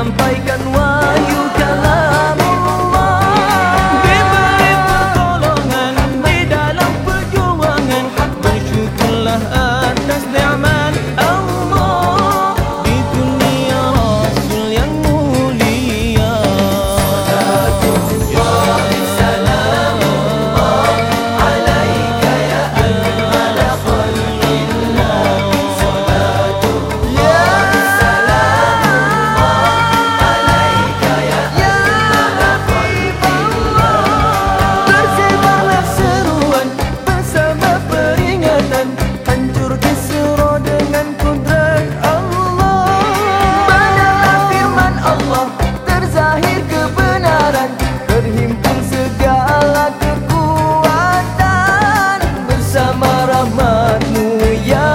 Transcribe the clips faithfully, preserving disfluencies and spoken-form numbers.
menyampaikan wahyu kalamullah. Diberi pertolongan di dalam perjuangan, bersyukurlah atas nikmat Allah. Di dunia Rasul yang mulia. Salatullah salamullah alaika ya akmal khalqillah. Salatullah salamullah alaika ya akmal khalqillah. Bersebarlah seruan bersama peringatan, hancur keseroh dengan kudrat Allah. Mendengar firman Allah, terzahir kebenaran, terhimpun segala kekuatan bersama rahmat-Mu ya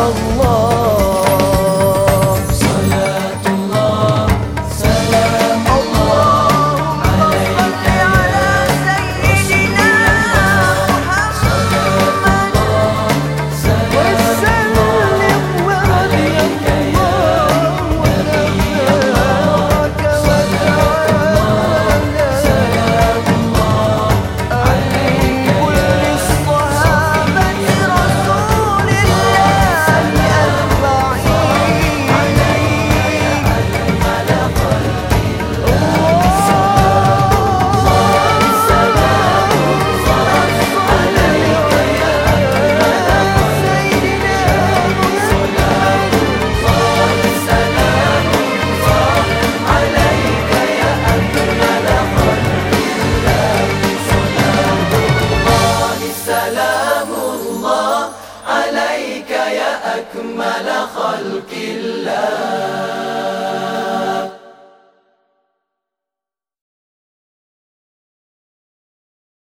Allah. Salatullah salamullah alaika ya sayyidina Muhammad wasallim wa alaika ya salamullah alaika ya akmal khalqillah.